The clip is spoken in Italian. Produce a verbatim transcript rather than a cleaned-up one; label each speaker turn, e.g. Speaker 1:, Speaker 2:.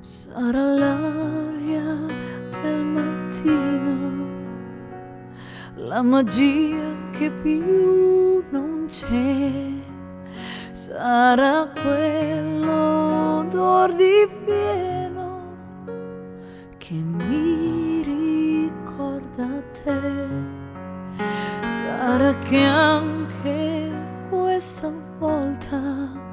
Speaker 1: Sarà l'aria del mattino, la magia che più non c'è. Sarà quell'odor di fieno che mi ricorda te. Sarà che anche questa volta